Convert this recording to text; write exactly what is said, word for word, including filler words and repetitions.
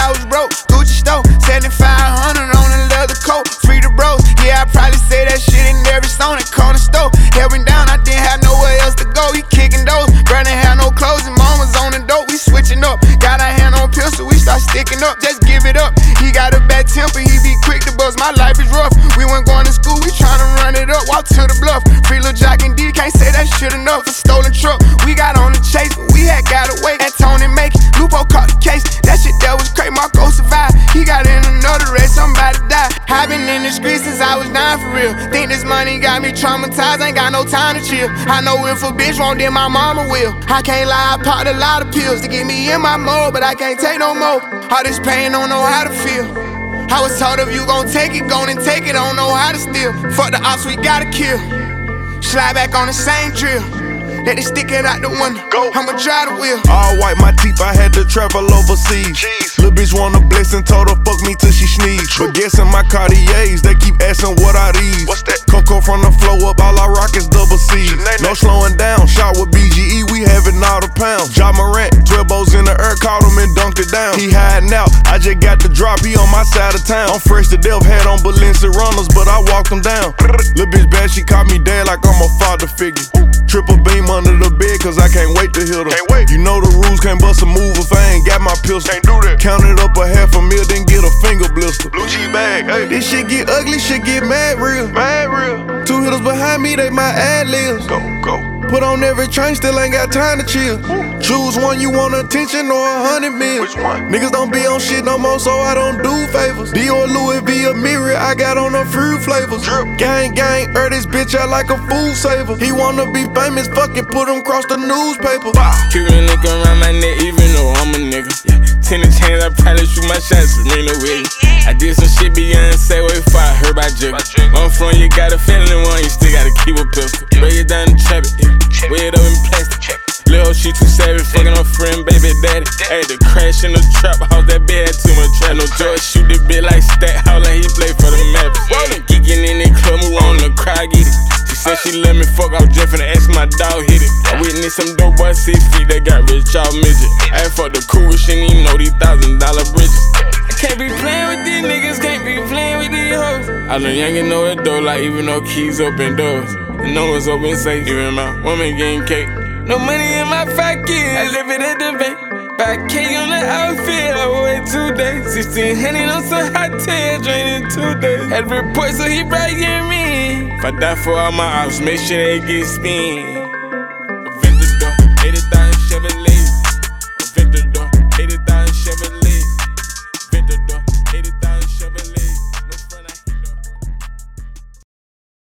I was broke. Gucci store, seventy-five hundred on a leather coat. Free the bros, yeah, I probably say that shit in every song at corner store. Held me down, I didn't have nowhere else to go. He kicking doors, brother didn't have no clothes, and mom was on the dope. We switching up, got our hand on pistol, we start sticking up. Just give it up. He got a bad temper, he be quick to bust. My life is rough. We weren't going to school, we tryna run it up. Walk to the bluff. Free Lil Jock and D, can't say that shit enough. A stolen truck, we got on the chase, but we had got away. And Tony make it, Lupo caught the case. That shit that was crazy, Marco survived. He got in another race, somebody died. I been in the streets since I was nine for real. Think this money got me traumatized, ain't got no time to chill. I know if a bitch won't, then my mama will. I can't lie, I popped a lot of pills to get me in my mode, but I can't take no more. All this pain, don't know how to feel. I was told if you gon' take it, gon' and take it, don't know how to steal. Fuck the ops, we gotta kill. Slide back on the same drill. Let it stick it out the window. Go. I'ma drive the wheel. All white, my teeth, I had to travel overseas. Jeez. Lil' bitch want a blessing, told her fuck me till she sneeze. But guessing my Cartiers, they keep asking what are these. What's that? Coco from the flow up, all I rock is double C's. No slowing down, shot with B G E, we having all the pounds. Ja Morant, twelve bows in the air, caught him and dunked it down. He hiding out, I just got the drop, he on my side of town. I'm fresh to death, had on Balenciaga runners, but I walked them down. Lil' bitch bad, she caught me dead like I'm a father figure. Triple beam under the bed, cause I can't wait to hit her. Can't wait. You know the rules, can't bust a move if I ain't got my pistol. Can't do that. Counted up a half a mil, then get a finger blister. Blue cheese bag, hey. This shit get ugly, shit get mad real. Mad real. Two hitters behind me, they my ad-libs. Go, go. Put on every train, still ain't got time to chill. Ooh. Choose one, you want attention or a hundred mil. Which one? Niggas don't be on shit no more, so I don't do favors. Dior, Louis V, a mirror, I got on the fruit flavors. Drip. Gang, gang, er this bitch out like a food saver. He wanna be famous, fucking put him across the newspaper. Wow. Keep a nigga around my neck, even though I'm a nigga. Yeah. Ten chains, I probably shoot my shots, Serena Williams. I did some shit Beyonce way before I heard about Jigga. One front, you got a feeling, one, you still gotta keep a pistol. Break it down and trap it, yeah. Weigh it up in plastic. Lil' she too savage, fucking her friend, baby daddy. I had to crash in the trap house, that bitch had too much trap. No joy, shoot the bitch like stat house, like he play for the Mavericks. Geeking in the club, move on the crowd, get it. She said she let me fuck, I was just finna ask my dog hit it. I witnessed some dope boys, six feet, that got rich, y'all midget. I fuck the coolest, she ain't even know these thousand dollar bridges. I can't be playing with these niggas, can't be playing with these hoes. I know youngin' know it though, like even though keys open doors. And no one's open safe, even my woman getting cake. No money in my pocket, I live it at the bank. five K on the outfit, I wait two days. sixteen hundred on some hot tail, draining two days. Had a report, so he bragging me. If I die for all my ops, make sure they get spin. Aventador, eighty thousand Chevrolet. Aventador, eighty thousand Chevrolet.